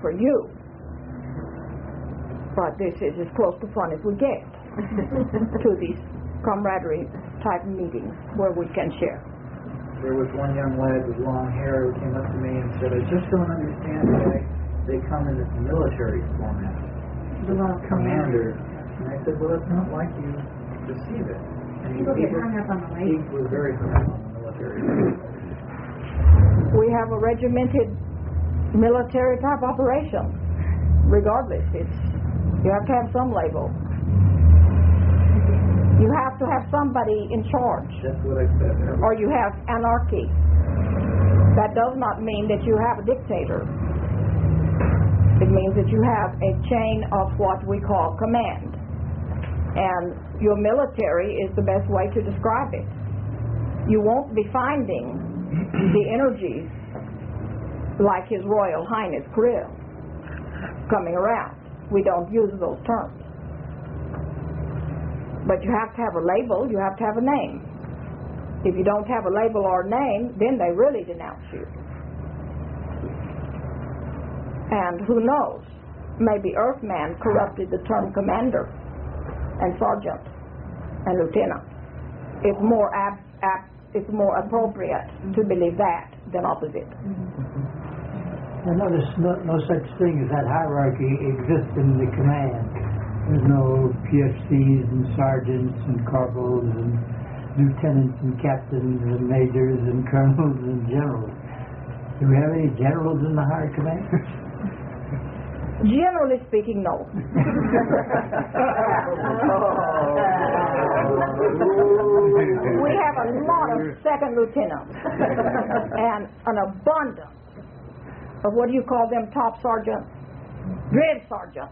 for you. But this is as close to fun as we get to these camaraderie type meetings where we can share. There was one young lad with long hair who came up to me and said, I just don't understand why they come in this military format. Commander. And I said, well, it's not like you receive it. And he was very hung up on the military. We have a regimented military type operation. Regardless, you have to have some label. You have to have somebody in charge. That's what I said. Or you have anarchy. That does not mean that you have a dictator. It means that you have a chain of what we call command. And your military is the best way to describe it. You won't be finding the energies like His Royal Highness Krill coming around. We don't use those terms. But you have to have a label, you have to have a name. If you don't have a label or a name, then they really denounce you. And who knows, maybe Earthman corrupted the term commander and sergeant and lieutenant. It's more appropriate to believe that than opposite. I notice no such thing as that hierarchy exists in the command. There's no PFCs and sergeants and corporals and lieutenants and captains and majors and colonels and generals. Do we have any generals in the higher command? Generally speaking, no. We have a lot of second lieutenants and an abundance of what do you call them, top sergeants? Drill sergeant.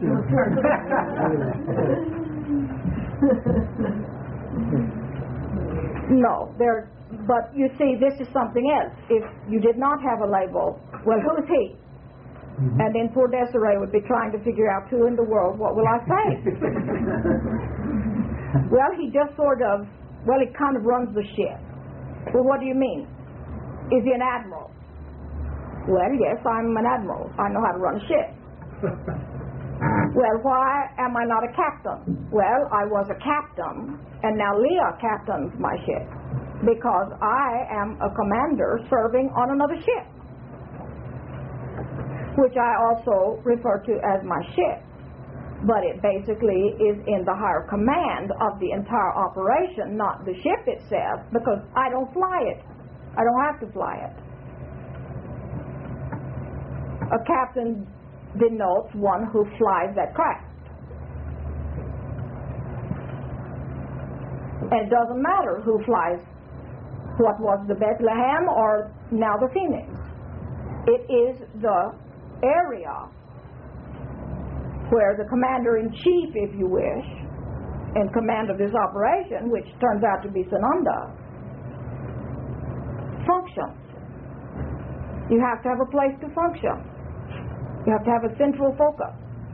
No, but you see, this is something else. If you did not have a label, well, who's he? And then poor Desiree would be trying to figure out who in the world, what will I say? Well, he just he kind of runs the ship. Well, what do you mean? Is he an admiral? Well, yes, I'm an admiral. I know how to run a ship. Well, why am I not a captain? Well, I was a captain, and now Leah captains my ship because I am a commander serving on another ship, which I also refer to as my ship. But it basically is in the higher command of the entire operation, not the ship itself, because I don't fly it. I don't have to fly it. A captain denotes one who flies that craft. And it doesn't matter who flies what was the Bethlehem or now the Phoenix. It is the area where the commander-in-chief, if you wish, in command of this operation, which turns out to be Sananda, functions. You have to have a place to function. You have to have a central focus.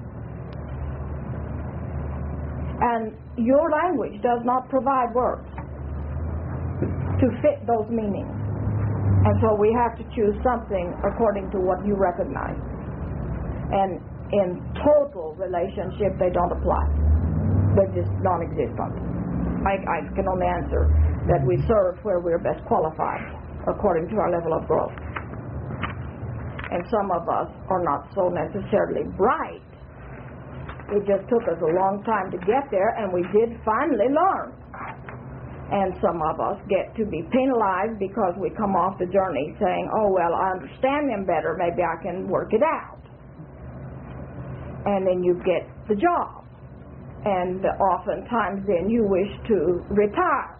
And your language does not provide words to fit those meanings. And so we have to choose something according to what you recognize. And in total relationship, they don't apply. They're just non-existent. I can only answer that we serve where we're best qualified according to our level of growth. And some of us are not so necessarily bright. It just took us a long time to get there, and we did finally learn. And some of us get to be penalized because we come off the journey saying, oh, well, I understand them better. Maybe I can work it out. And then you get the job. And oftentimes then you wish to retire.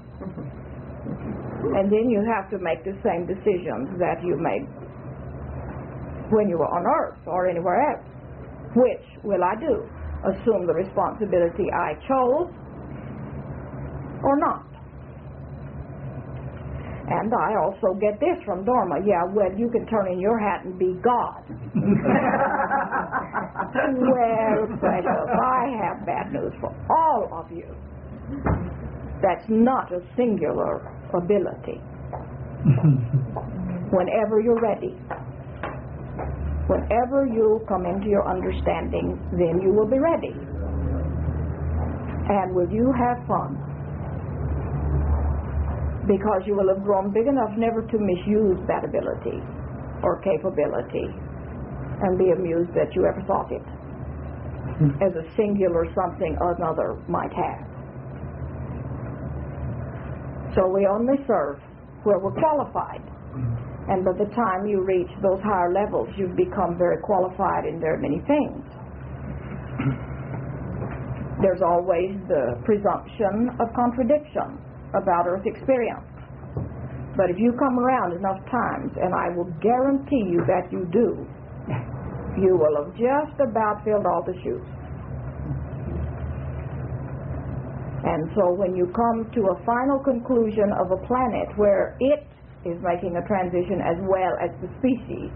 And then you have to make the same decisions that you made when you were on Earth or anywhere else. Which will I do? Assume the responsibility I chose or not? And I also get this from Dorma. Yeah, well, you can turn in your hat and be God. Well, precious, I have bad news for all of you. That's not a singular ability. Whenever you're ready, Whenever you come into your understanding, then you will be ready. And will you have fun? Because you will have grown big enough never to misuse that ability or capability and be amused that you ever thought it as a singular something another might have. So we only serve where we're qualified. And by the time you reach those higher levels, you've become very qualified in very many things. There's always the presumption of contradiction about earth experience. But if you come around enough times, and I will guarantee you that you do, you will have just about filled all the shoes. And so when you come to a final conclusion of a planet where it is making a transition as well as the species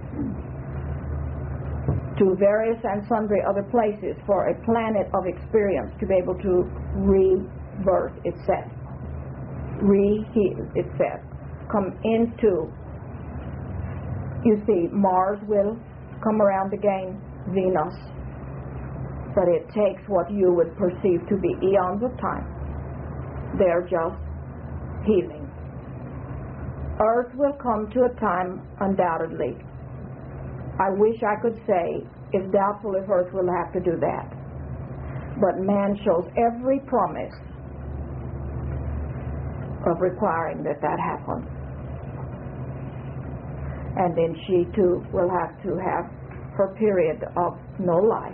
to various and sundry other places for a planet of experience to be able to rebirth itself, reheal itself, come into, you see, Mars will come around again, Venus, but it takes what you would perceive to be eons of time. They're just healing. Earth will come to a time, undoubtedly. I wish I could say it's doubtful if Earth will have to do that. But man shows every promise of requiring that happen. And then she too will have to have her period of no life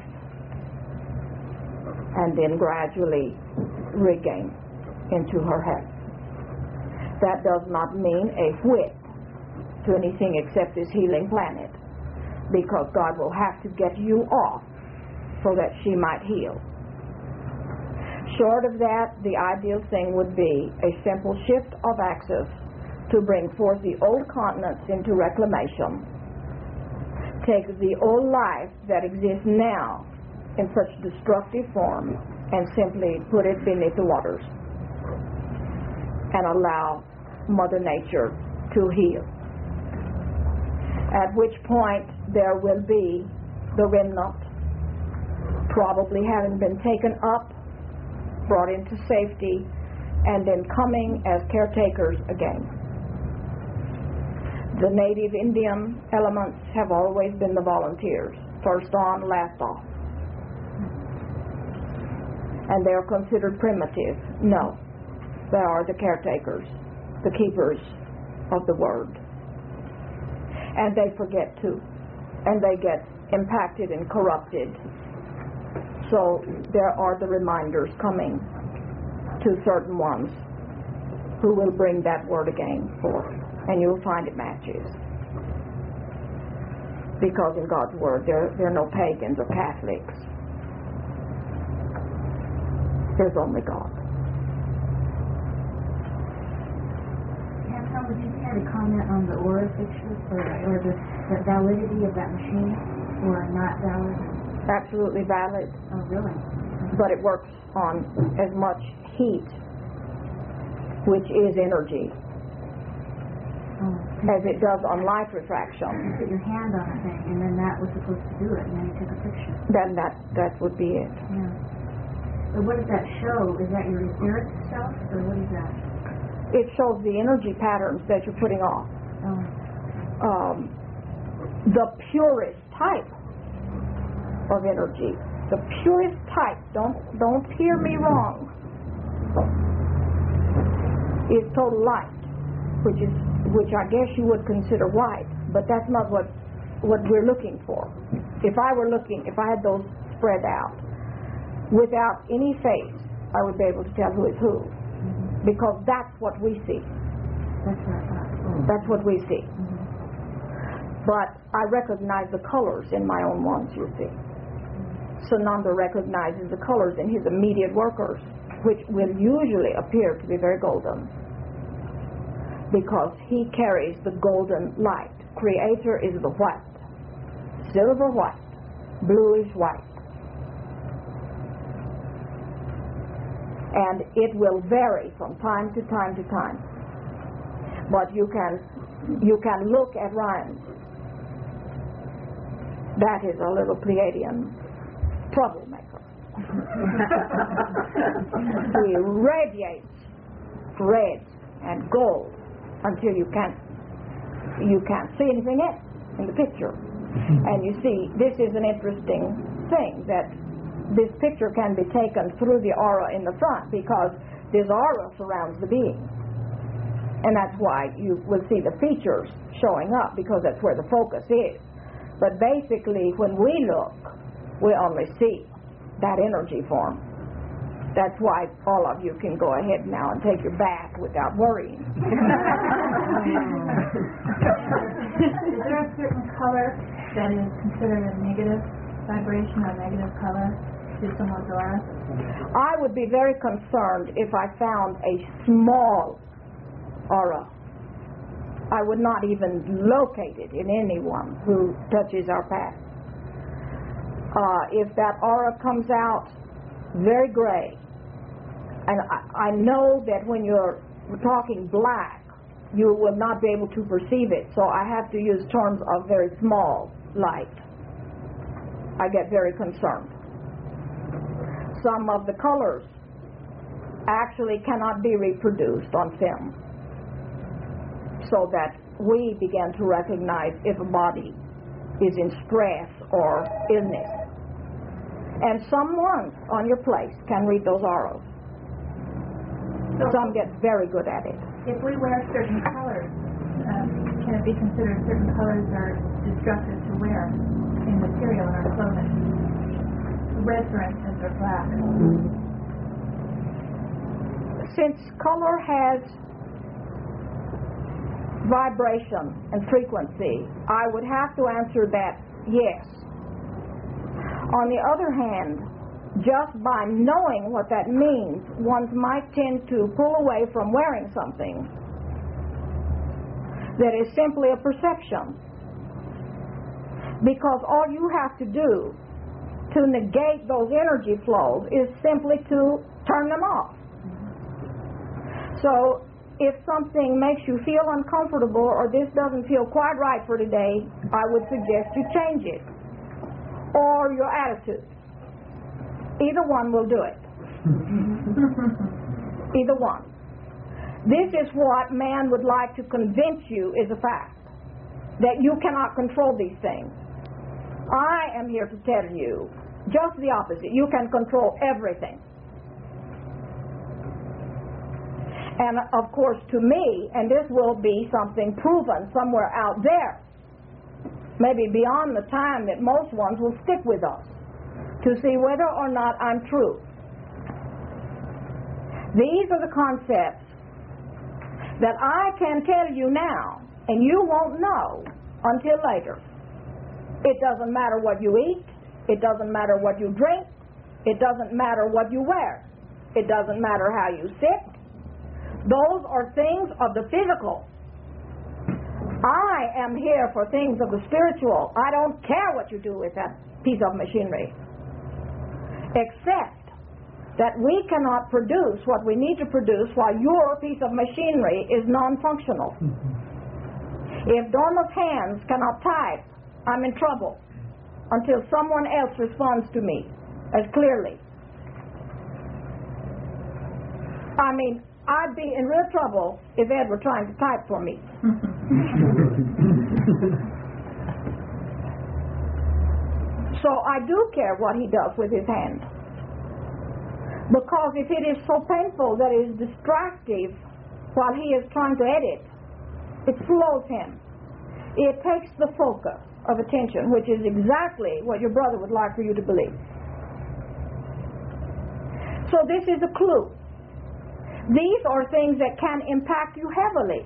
and then gradually regain into her health. That does not mean a whit to anything except this healing planet, because God will have to get you off so that she might heal. Short of that, the ideal thing would be a simple shift of axis to bring forth the old continents into reclamation, take the old life that exists now in such destructive form and simply put it beneath the waters and allow Mother Nature to heal. At which point there will be the remnant, probably having been taken up, brought into safety, and then coming as caretakers again. The native Indian elements have always been the volunteers, first on, last off. And they're considered primitive. No, they are the caretakers, the keepers of the word. And they forget too, and they get impacted and corrupted. So there are the reminders coming to certain ones who will bring that word again forth, and you'll find it matches. Because in God's word there are no pagans or Catholics. There's only God. Would you care to comment on the aura picture or the validity of that machine, or not valid? Absolutely valid. Oh, really? But it works on as much heat, which is energy, as it does on light refraction. You put your hand on a thing, and then that was supposed to do it, and then you took a picture. Then that would be it. Yeah. So what does that show? Is that your etheric self, or what is that? It shows the energy patterns that you're putting off. Oh. The purest type of energy, the purest type, don't hear me wrong, is total light, which I guess you would consider white, but that's not what we're looking for. If I had those spread out without any face, I would be able to tell who is who. Because that's what we see. That's what I thought. That's what we see. But I recognize the colors in my own ones, you see. Sananda recognizes the colors in his immediate workers, which will usually appear to be very golden, because he carries the golden light. Creator is the white, silver white, bluish white. And it will vary from time to time to time. But you can look at Ryan That is a little Pleiadian troublemaker. He radiates red and gold until you can't see anything else in the picture. And you see, this is an interesting thing, that this picture can be taken through the aura in the front, because this aura surrounds the being. And that's why you will see the features showing up, because that's where the focus is. But basically, when we look, we only see that energy form. That's why all of you can go ahead now and take your bath without worrying. Is there a certain color that is considered a negative vibration or negative color to someone's aura? I would be very concerned if I found a small aura. I would not even locate it in anyone who touches our path. If that aura comes out very gray, and I know that when you're talking black, you will not be able to perceive it, so I have to use terms of very small light. I get very concerned. Some of the colors actually cannot be reproduced on film, so that we begin to recognize if a body is in stress or illness. And someone on your place can read those auras. Some get very good at it. If we wear certain colors, can it be considered certain colors are destructive to wear in material in our clothing? Red, for instance, or black. Since color has vibration and frequency, I would have to answer that yes. On the other hand, just by knowing what that means, one might tend to pull away from wearing something that is simply a perception. Because all you have to do to negate those energy flows is simply to turn them off. So if something makes you feel uncomfortable, or this doesn't feel quite right for today, I would suggest you change it. Or your attitude. Either one will do it. Either one. This is what man would like to convince you is a fact, that you cannot control these things. I am here to tell you just the opposite. You can control everything. And of course, to me, and this will be something proven somewhere out there, maybe beyond the time that most ones will stick with us, to see whether or not I'm true. These are the concepts that I can tell you now, and you won't know until later. It doesn't matter what you eat. It doesn't matter what you drink. It doesn't matter what you wear. It doesn't matter how you sit. Those are things of the physical. I am here for things of the spiritual. I don't care what you do with that piece of machinery, except that we cannot produce what we need to produce while your piece of machinery is non-functional. If Dorma's hands cannot type, I'm in trouble until someone else responds to me as clearly. I mean, I'd be in real trouble if Ed were trying to type for me. So I do care what he does with his hand. Because if it is so painful that it is distractive while he is trying to edit, it slows him. It takes the focus of attention, which is exactly what your brother would like for you to believe. So this is a clue. These are things that can impact you heavily.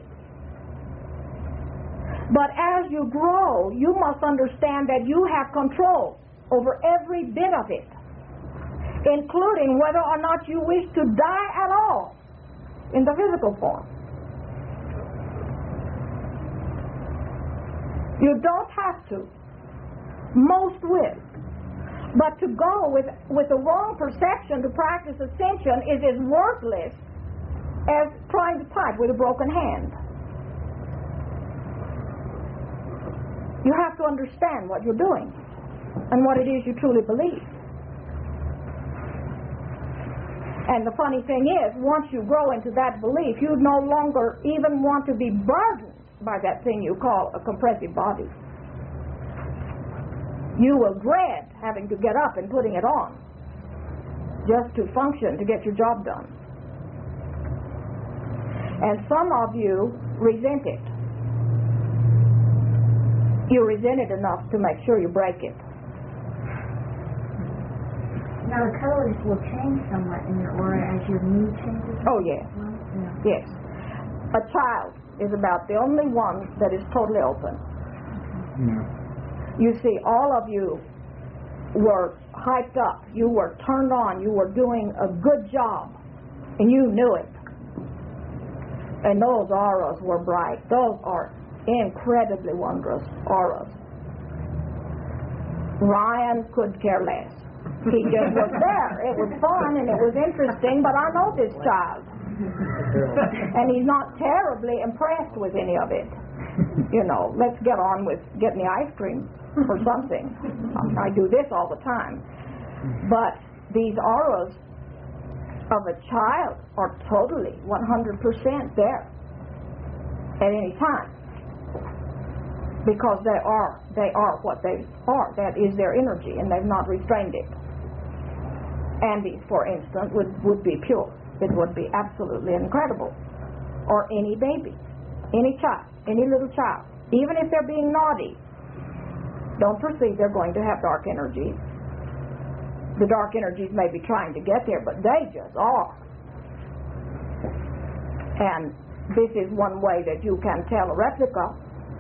But as you grow, you must understand that you have control over every bit of it, including whether or not you wish to die at all in the physical form. You don't have to. Most will. But to go with the wrong perception to practice ascension is as worthless as trying to type with a broken hand. You have to understand what you're doing. and what it is you truly believe. And the funny thing is, once you grow into that belief, you no longer even want to be burdened by that thing you call a compressive body. You will dread having to get up and putting it on just to function, to get your job done. And some of you resent it. You resent it enough to make sure you break it. Now the colors will change somewhat in your aura as your mood changes? Oh, yes. Well, yeah. Yes. A child is about the only one that is totally open. Yeah. You see, all of you were hyped up. You were turned on. You were doing a good job. And you knew it. And those auras were bright. Those are incredibly wondrous auras. Ryan could care less. He just was there. It was fun and it was interesting, but I know this child. And he's not terribly impressed with any of it. You know, let's get on with getting the ice cream or something. I do this all the time. But these auras of a child are totally 100% there at any time. Because they are what they are. That is their energy, and they've not restrained it. Andy's, for instance, would be pure. It would be absolutely incredible. Or any baby, any child, any little child. Even if they're being naughty, don't perceive they're going to have dark energies. The dark energies may be trying to get there, but they just are. And this is one way that you can tell a replica.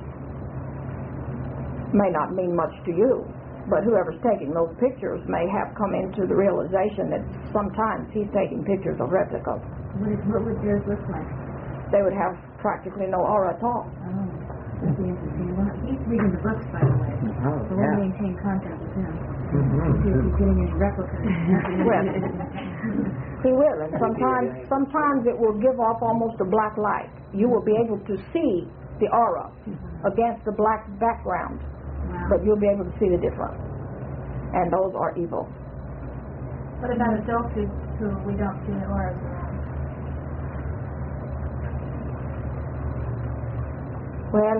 May not mean much to you, but whoever's taking those pictures may have come into the realization that sometimes he's taking pictures of replicas. What would yours look like? They would have practically no aura at all. Oh, that'd be interesting. Well, he's reading the books, by the way. Oh, So we'll yeah. maintain contact with him. See if he's getting any replicas. Well, he will, and sometimes it will give off almost a black light. You will be able to see the aura against the black background. Wow. But you'll be able to see the difference. And those are evil. What about adults who we don't see the auras around? Well,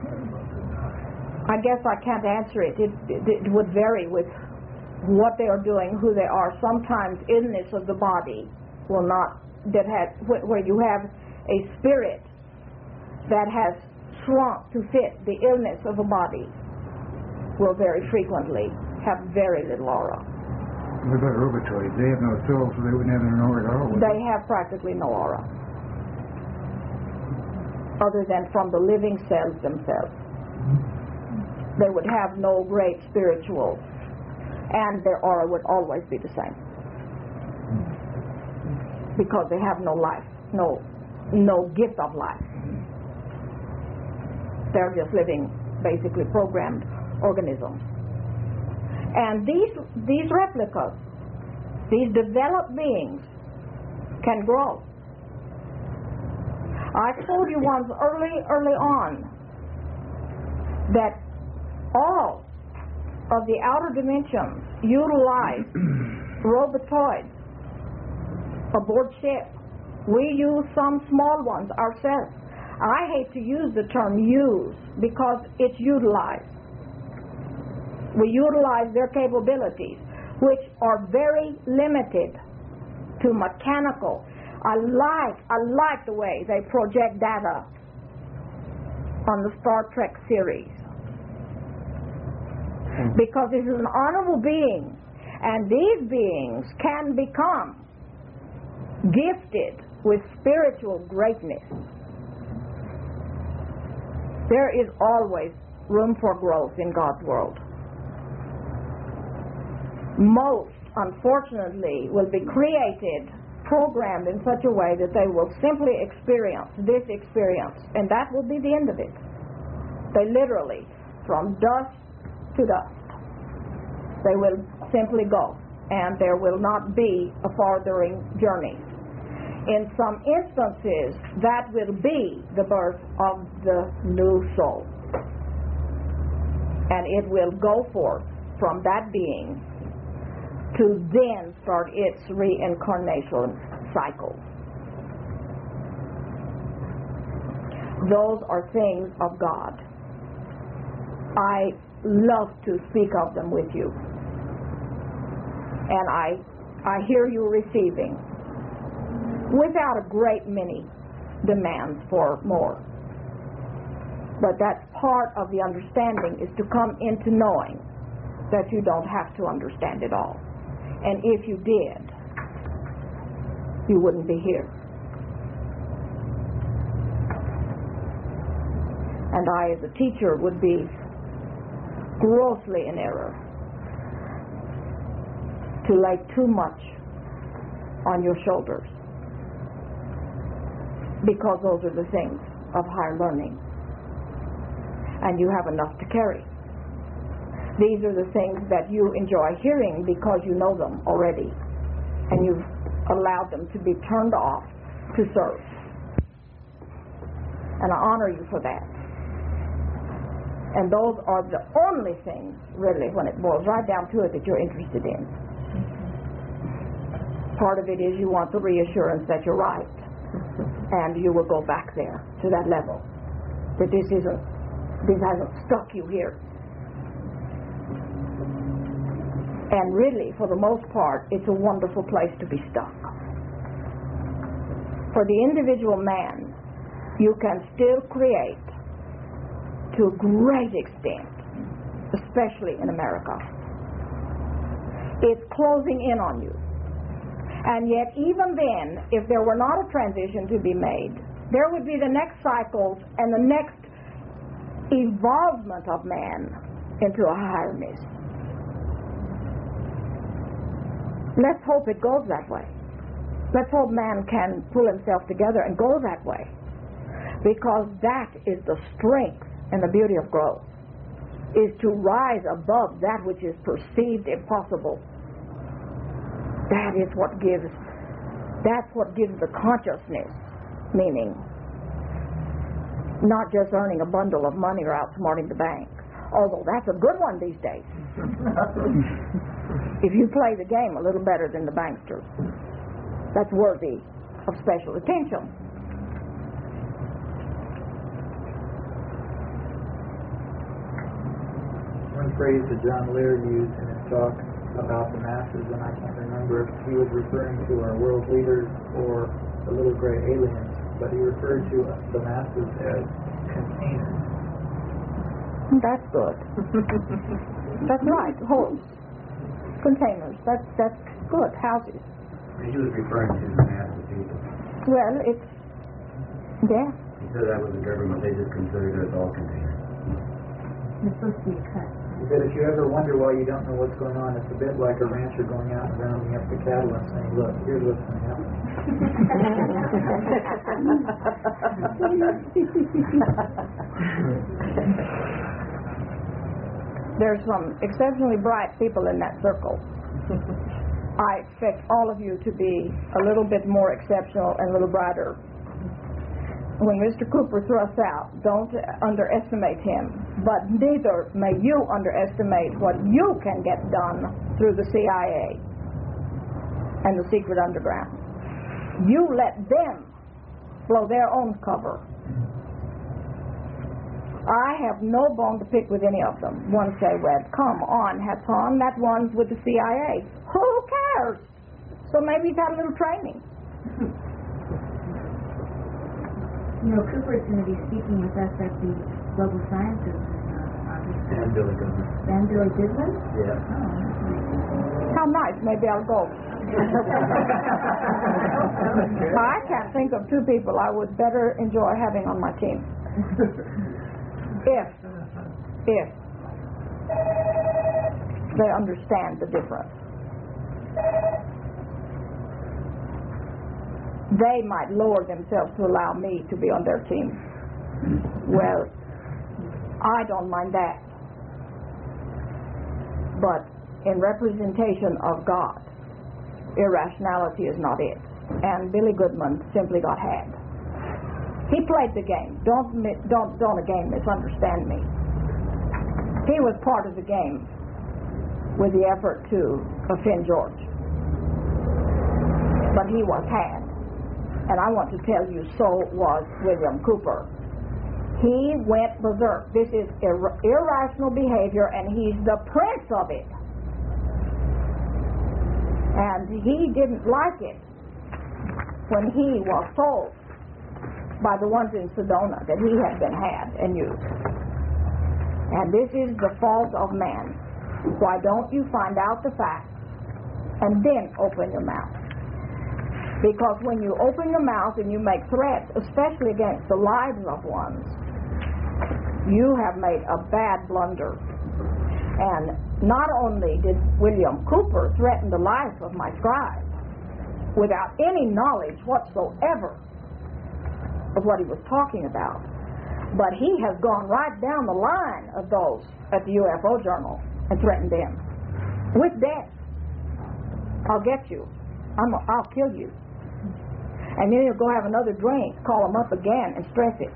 I guess I can't answer it. It would vary with what they are doing, who they are. Sometimes illness of the body will not, where you have a spirit that has shrunk to fit the illness of a body, will very frequently have very little aura. What about robotoids? They have no soul, so they wouldn't have an aura at all. would They have practically no aura, other than from the living cells themselves. They would have no great spiritual, and their aura would always be the same, because they have no life, no gift of life. They're just living, basically programmed organisms. And these replicas, these developed beings, can grow. I told you once early on that all of the outer dimensions utilize robotoids aboard ship. We use some small ones ourselves. I hate to use the term use because it's utilized. We utilize their capabilities, which are very limited to mechanical. I like the way they project data on the Star Trek series, because this is an honorable being, and these beings can become gifted with spiritual greatness. There is always room for growth in God's world. Most, unfortunately, will be created, programmed in such a way that they will simply experience this experience, and that will be the end of it. They literally, from dust to dust, they will simply go, and there will not be a farthering journey. In some instances, that will be the birth of the new soul, and it will go forth from that being to then start its reincarnation cycle. Those are things of God. I love to speak of them with you. And I hear you receiving without a great many demands for more. But that's part of the understanding, is to come into knowing that you don't have to understand it all. And if you did, you wouldn't be here. And I, as a teacher, would be grossly in error to lay too much on your shoulders, because those are the things of higher learning, and you have enough to carry. These are the things that you enjoy hearing because you know them already, and you've allowed them to be turned off to serve. And I honor you for that. And those are the only things, really, when it boils right down to it, that you're interested in. Part of it is you want the reassurance that you're right, and you will go back there to that level. That this hasn't stuck you here. And really, for the most part, it's a wonderful place to be stuck. For the individual man, you can still create to a great extent, especially in America. It's closing in on you. And yet, even then, if there were not a transition to be made, there would be the next cycles and the next evolvement of man into a higher-ness. Let's hope it goes that way. Let's hope man can pull himself together and go that way, because that is the strength and the beauty of growth, is to rise above that which is perceived impossible. That's what gives the consciousness meaning. Not just earning a bundle of money or outsmarting the bank, although that's a good one these days. If you play the game a little better than the banksters, that's worthy of special attention. One phrase that John Lear used in his talk about the masses, and I can't remember if he was referring to our world leaders or the little gray aliens, but he referred to the masses as containers. That's good. That's right. Homes, containers. That's good. Houses. He was referring to the mass of people. Well, it's He said that was the government. They just considered us all containers. It's supposed to be a cut. He said, if you ever wonder why you don't know what's going on, it's a bit like a rancher going out and rounding up the cattle and saying, look, here's what's going to happen. There's some exceptionally bright people in that circle. I expect all of you to be a little bit more exceptional and a little brighter. When Mr. Cooper thrusts out, don't underestimate him, but neither may you underestimate what you can get done through the CIA and the secret underground. You let them blow their own cover. I have no bone to pick with any of them. One say, well, come on, Hassan, that one's with the CIA. Who cares? So maybe he's had a little training. You know, Cooper is going to be speaking with us at the Global Sciences August. And Billy Goodman. And Billy Goodman? Yeah. Oh, that's nice. How nice. Maybe I'll go. I can't think of two people I would better enjoy having on my team. If they understand the difference. They might lower themselves to allow me to be on their team. Well, I don't mind that. But in representation of God, irrationality is not it. And Billy Goodman simply got had. He played the game. Don't again misunderstand me. He was part of the game. with the effort to offend George. But he was had. And I want to tell you, so was William Cooper. He went berserk. This is irrational behavior, and he's the prince of it. And he didn't like it when he was told by the ones in Sedona that he had been had and used. And this is the fault of man. Why don't you find out the facts and then open your mouth? Because when you open your mouth and you make threats, especially against the lives of ones, you have made a bad blunder. And not only did William Cooper threaten the life of my scribe without any knowledge whatsoever of what he was talking about, but he has gone right down the line of those at the UFO Journal and threatened them with death. I'll get you. I'll kill you. And then he'll go have another drink, call him up again, and stress it.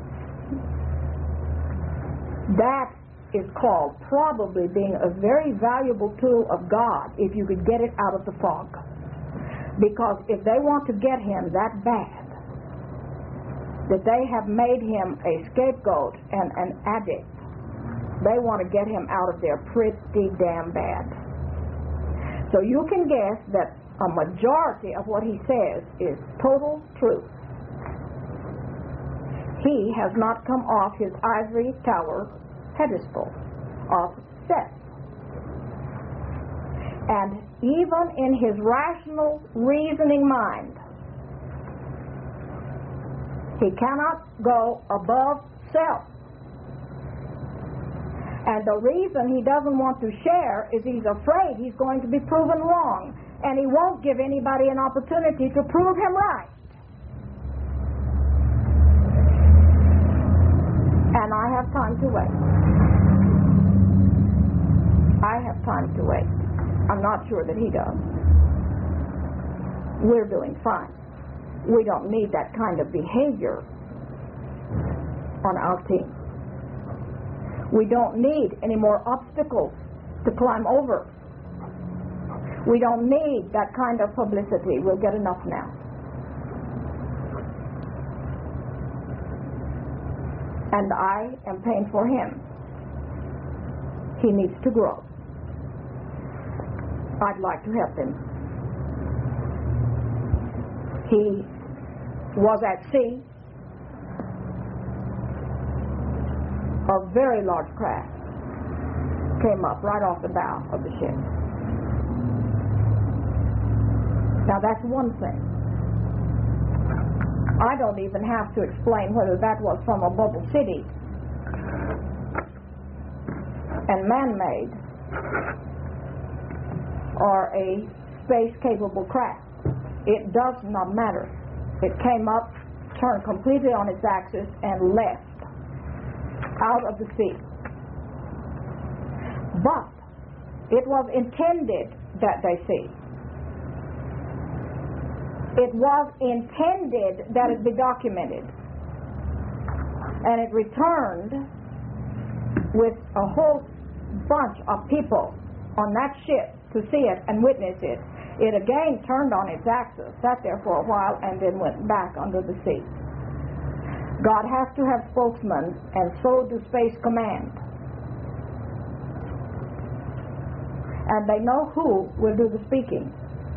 That is called probably being a very valuable tool of God if you could get it out of the fog. Because if they want to get him that bad, that they have made him a scapegoat and an addict, they want to get him out of there pretty damn bad. So you can guess that a majority of what he says is total truth. He has not come off his ivory tower pedestal of Seth. And even in his rational, reasoning mind, he cannot go above self. And the reason he doesn't want to share is he's afraid he's going to be proven wrong. And he won't give anybody an opportunity to prove him right. And I have time to wait. I have time to wait. I'm not sure that he does. We're doing fine. We don't need that kind of behavior on our team. We don't need any more obstacles to climb over. We don't need that kind of publicity. We'll get enough now. And I am paying for him. He needs to grow. I'd like to help him. He was at sea. A very large craft came up right off the bow of the ship. Now that's one thing. I don't even have to explain whether that was from a bubble city and man-made or a space-capable craft. It does not matter. It came up, turned completely on its axis, and left out of the sea. But it was intended that they see. It was intended that it be documented. And it returned with a whole bunch of people on that ship to see it and witness it. It again turned on its axis, sat there for a while, and then went back under the sea. God has to have spokesmen, and so do Space Command. And they know who will do the speaking.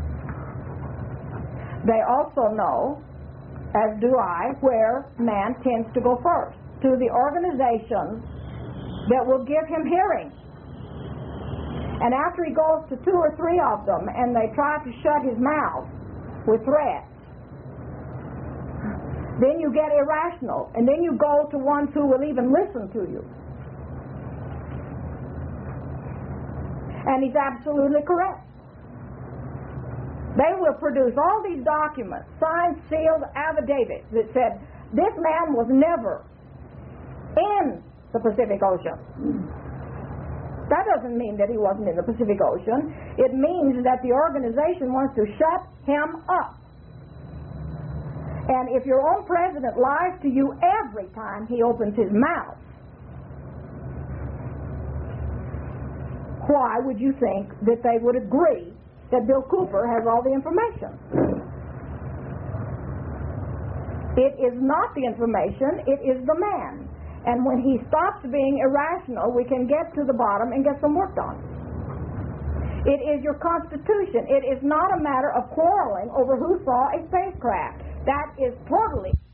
They also know, as do I, where man tends to go first, to the organizations that will give him hearing. And after he goes to 2 or 3 of them and they try to shut his mouth with threats, then you get irrational, and then you go to ones who will even listen to you. And he's absolutely correct. They will produce all these documents, signed, sealed affidavits that said this man was never in the Pacific Ocean. That doesn't mean that he wasn't in the Pacific Ocean. It means that the organization wants to shut him up. And if your own president lies to you every time he opens his mouth, why would you think that they would agree that Bill Cooper has all the information? It is not the information, it is the man. And when he stops being irrational, we can get to the bottom and get some work done. It is your Constitution. It is not a matter of quarreling over who saw a spacecraft. That is totally